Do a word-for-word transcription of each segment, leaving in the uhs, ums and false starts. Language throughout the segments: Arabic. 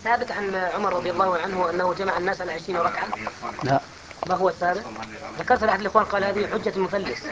ثابت عن عمر رضي الله عنه أنه جمع الناس على عشرين ركعة؟ لا. ما هو الثابت؟ ذكرت لأحد الإخوان قال هذه حجة المفلس.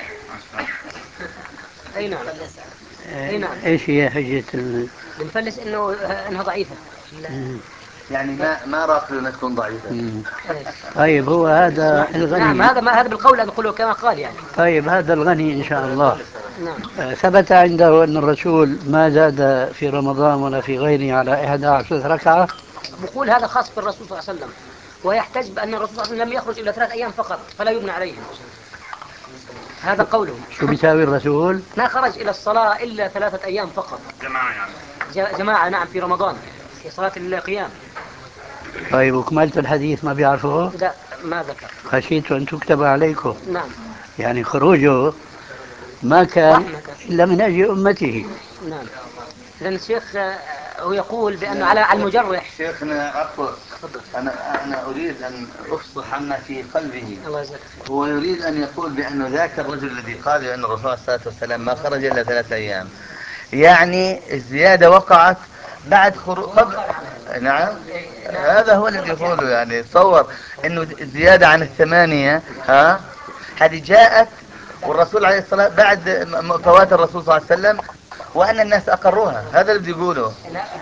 أي نعم. أي نعم. إيش هي حجة المفلس؟ إنه أنها ضعيفة. يعني ما ما راقل انها تكون ضعيفه. طيب هو هذا الغني. نعم هذا ما هذا بالقول نقوله كما قال يعني. طيب هذا الغني ان شاء الله. نعم. ثبت عنده ان الرسول ما زاد في رمضان ولا في غيره على إحدى عشرة ركعه. بقول هذا خاص بالرسول صلى الله عليه وسلم، ويحتج بان الرسول صلى الله عليه وسلم لم يخرج الا ثلاث ايام فقط فلا يبنى عليه. هذا قوله. شو بيساوي الرسول؟ ما خرج الى الصلاه الا ثلاثه ايام فقط. جماعه يعني. جماعه نعم في رمضان في صلاه القيام. طيب وكملت الحديث ما بيعرفوه؟ لا ما ذكر. خشيت أن تكتب عليكم. نعم. يعني خروجه ما كان إلا من أجل أمته. نعم. لأن الشيخ هو يقول بأنه على المجرح. شيخنا عفوا، أنا أنا أريد أن أفصح عما في قلبه. هو يريد أن يقول بأنه ذاك الرجل الذي قال أن الرسول صلى الله عليه وسلم ما خرج إلا ثلاثة أيام، يعني الزيادة وقعت بعد خروج قبل. نعم هذا هو الذي يقوله، يعني تصور انه زيادة عن الثمانية ها هذه جاءت والرسول عليه الصلاة بعد فوات الرسول صلى الله عليه وسلم وان الناس اقروها، هذا اللي يقوله.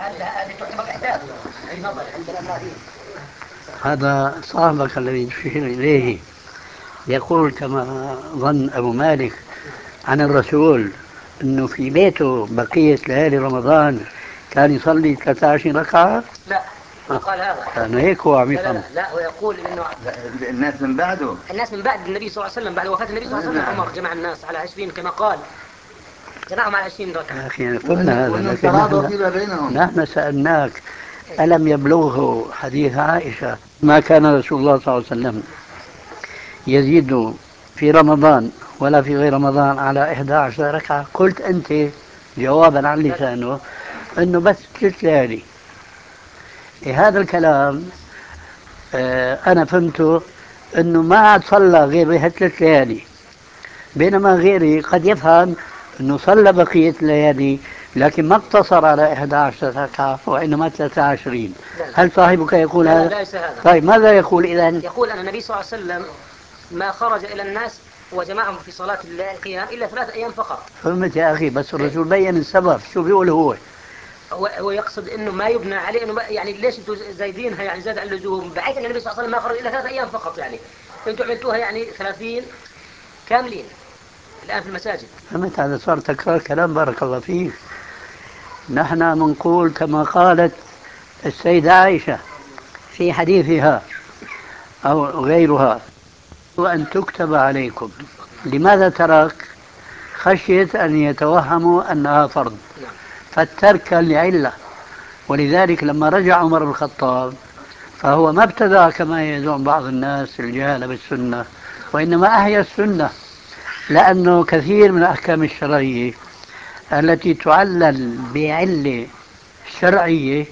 هذا صاحبك الذي تشير اليه يقول كما ظن ابو مالك عن الرسول انه في بيته بقية ليالي رمضان كان يصلي ثلاثة عشر ركعة. لا قال هذا كان هيك هو عم يفهم. لا, لا, لا هو يقول انه الناس من بعده، الناس من بعد النبي صلى الله عليه وسلم بعد وفاة النبي صلى الله عليه وسلم عمر جمع الناس على عشرين كما قال، جمعهم على عشرين ركعة. يا اخي فهمنا هذا، لكن نحن, نحن سألناك ألم يبلغه حديث عائشة ما كان رسول الله صلى الله عليه وسلم يزيد في رمضان ولا في غير رمضان على إحدى عشر ركعة؟ قلت أنت جوابا عن لسانه أنه بس ثلاث ليالي. إيه هذا الكلام آه أنا فهمته أنه ما عاد صلى غير بها ثلاث ليالي، بينما غيري قد يفهم أنه صلى بقية الليالي لكن ما اقتصر على إحدى عشر ركعة وإنما ثلاثة وعشرين. هل صاحبك يقول لا هذا؟ لا ليس هذا. طيب ماذا يقول إذن؟ يقول أن النبي صلى الله عليه وسلم ما خرج إلى الناس وجمعهم في صلاة القيام إلا ثلاثة أيام فقط. فهمت يا أخي، بس الرسول بيّن السبب. شو بيقول هو؟ هو يقصد انه ما يبنى عليه، انه يعني ليش انتم زايدينها يعني زاد عن اللزوم، بعيد ان النبي صلى الله عليه وسلم ما خرج الا ثلاث ايام فقط، يعني انتم عملتوها يعني ثلاثين كاملين الان في المساجد. فهمت؟ هذا صار تكرار كلام. بارك الله فيك. نحن منقول كما قالت السيدة عائشة في حديثها او غيرها وان تكتب عليكم. لماذا ترك؟ خشية ان يتوهموا انها فرض، فالترك لعلة. ولذلك لما رجع عمر بن الخطاب فهو ما ابتدع كما يزعم بعض الناس الجهال بالسنة، وإنما أحيا السنة، لأنه كثير من الأحكام الشرعية التي تعلل بعلة شرعية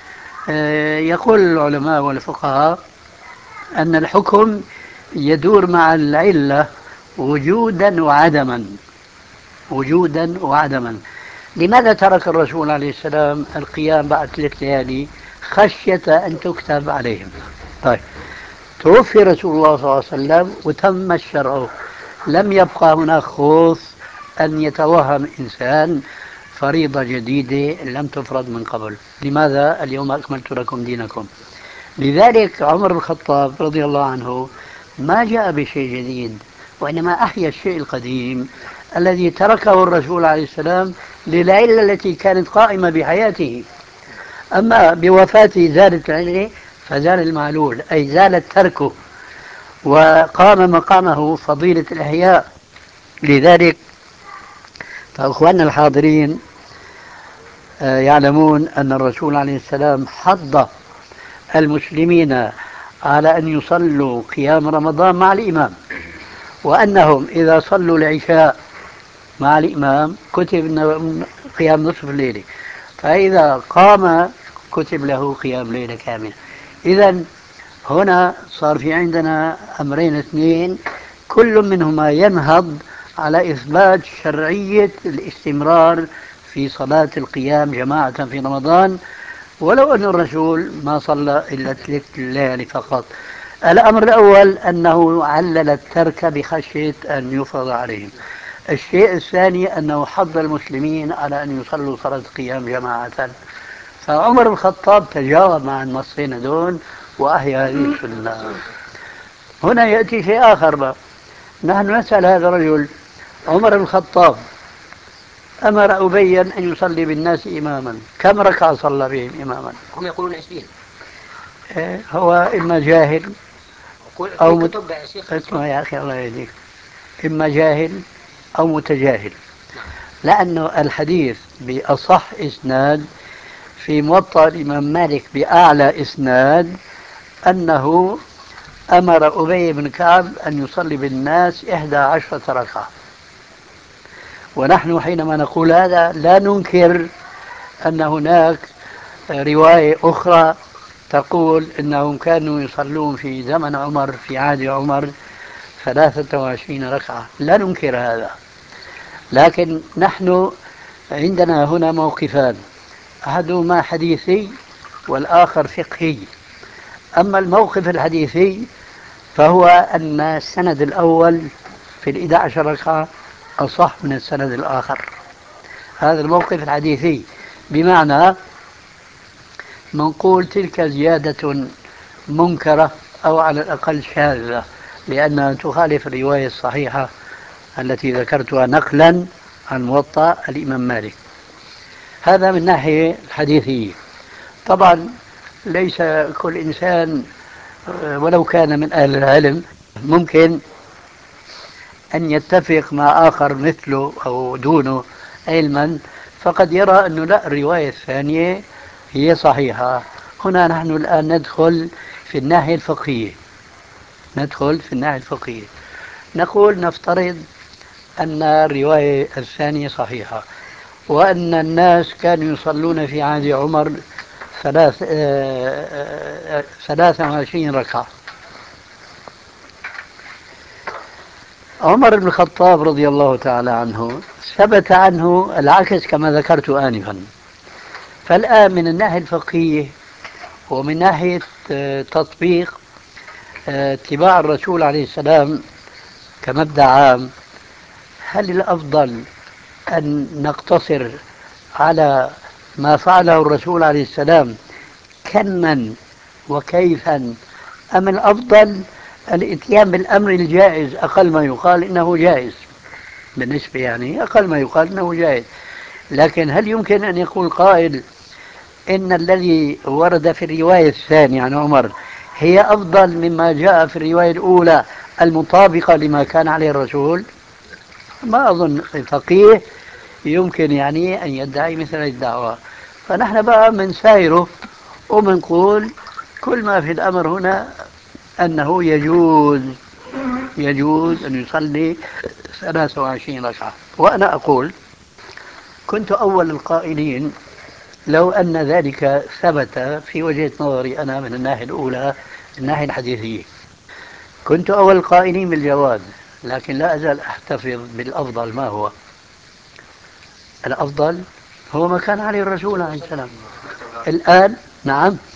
يقول العلماء والفقهاء أن الحكم يدور مع العلة وجودا وعدما، وجودا وعدما. لماذا ترك الرسول عليه السلام القيام بعد ثلاث ليالي؟ خشية أن تكتب عليهم. طيب توفي رسول الله صلى الله عليه وسلم وتم الشرع، لم يبقى هناك خوف أن يتوهم إنسان فريضة جديدة لم تفرض من قبل. لماذا اليوم أكملت لكم دينكم؟ لذلك عمر بن الخطاب رضي الله عنه ما جاء بشيء جديد، وإنما أحيا الشيء القديم الذي تركه الرسول عليه السلام للعلة التي كانت قائمة بحياته. أما بوفاته زالت العلة فزال المعلول، أي زال تركه وقام مقامه فضيلة الإحياء. لذلك فأخواننا الحاضرين يعلمون أن الرسول عليه السلام حض المسلمين على أن يصلوا قيام رمضان مع الإمام، وأنهم إذا صلوا العشاء مع الإمام كتب قيام نصف الليل، فإذا قام كتب له قيام ليلة كاملة. إذن هنا صار في عندنا أمرين اثنين كل منهما ينهض على إثبات شرعية الاستمرار في صلاة القيام جماعة في رمضان، ولو أن الرسول ما صلى إلا ثلاث ليالي فقط. الأمر الأول أنه علل الترك بخشية أن يفرض عليهم. الشيء الثاني أنه حض المسلمين على أن يصلوا صلاة قيام جماعة، فعمر بن الخطاب تجاوب مع النصين هذول وأحيا هذه السنة. هنا يأتي شيء آخر بقى. نحن نسأل هذا الرجل عمر بن الخطاب أمر أبيا أن يصلي بالناس إماما، كم ركعة صلى بهم إماما؟ هم يقولون عشرين. إيه هو إما جاهل أو مت... اسمع يا أخي الله يهديك، إما جاهل أو متجاهل. لأنه الحديث بأصح إسناد في موطأ الإمام مالك بأعلى إسناد أنه أمر أبي بن كعب أن يصلي بالناس إحدى عشرة ركعة. ونحن حينما نقول هذا لا ننكر أن هناك رواية أخرى تقول إنهم كانوا يصلون في زمن عمر في عهد عمر ثلاثة وعشرين ركعة، لا ننكر هذا. لكن نحن عندنا هنا موقفان، أحدهما حديثي والآخر فقهي. أما الموقف الحديثي فهو أن السند الأول في الإحدى عشر ركعة أصح من السند الآخر. هذا الموقف الحديثي، بمعنى منقول تلك زيادة منكرة أو على الأقل شاذة، لأنها تخالف الرواية الصحيحة التي ذكرتها نقلا عن موطأ الإمام مالك. هذا من ناحية الحديثية. طبعا ليس كل إنسان ولو كان من أهل العلم ممكن أن يتفق مع آخر مثله أو دونه علما، فقد يرى أنه لا، الرواية الثانية هي صحيحة. هنا نحن الآن ندخل في الناحية الفقهية ندخل في الناحية الفقهية نقول نفترض أن الرواية الثانية صحيحة، وأن الناس كانوا يصلون في عهد عمر ثلاث ثلاثة وعشرين ركعة. عمر بن الخطاب رضي الله تعالى عنه ثبت عنه العكس كما ذكرت آنفا. فالآن من الناحية الفقهية ومن ناحية تطبيق اتباع الرسول عليه السلام كمبدأ عام، هل الأفضل أن نقتصر على ما فعله الرسول عليه السلام كما وكيفا، أم الأفضل الاتيان بالأمر الجائز؟ أقل ما يقال إنه جائز، بالنسبة يعني أقل ما يقال إنه جائز. لكن هل يمكن أن يقول قائل إن الذي ورد في الرواية الثانية عن عمر هي أفضل مما جاء في الرواية الأولى المطابقة لما كان عليه الرسول؟ ما أظن فقيه يمكن يعني أن يدعي مثل الدعوة. فنحن بقى من سائره ومنقول كل ما في الأمر هنا أنه يجوز يجوز أن يصلي ثلاثة وعشرين ركعة. وأنا أقول كنت أول القائلين لو أن ذلك ثبت في وجهة نظري أنا من الناحية الأولى الناحية الحديثية، كنت أول القائلين بالجواز، لكن لا أزال أحتفظ بالأفضل. ما هو الأفضل؟ هو ما كان عليه الرسول عليه السلام. الآن نعم